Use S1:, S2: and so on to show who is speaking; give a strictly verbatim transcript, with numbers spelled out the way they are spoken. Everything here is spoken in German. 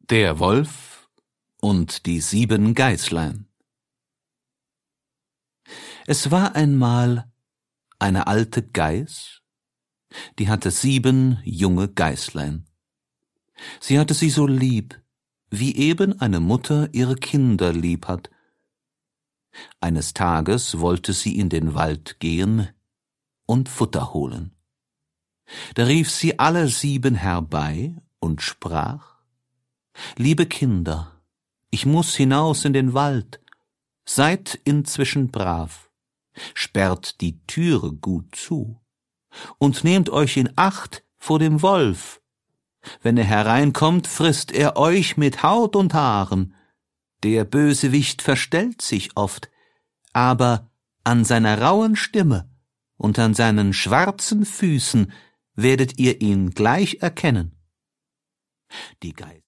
S1: Der Wolf und die sieben Geißlein. Es war einmal eine alte Geiß, die hatte sieben junge Geißlein. Sie hatte sie so lieb, wie eben eine Mutter ihre Kinder lieb hat. Eines Tages wollte sie in den Wald gehen und Futter holen. Da rief sie alle sieben herbei und sprach: »Liebe Kinder, ich muß hinaus in den Wald, seid inzwischen brav, sperrt die Türe gut zu und nehmt euch in Acht vor dem Wolf. Wenn er hereinkommt, frisst er euch mit Haut und Haaren. Der Bösewicht verstellt sich oft, aber an seiner rauen Stimme und an seinen schwarzen Füßen werdet ihr ihn gleich erkennen.« Die Geiß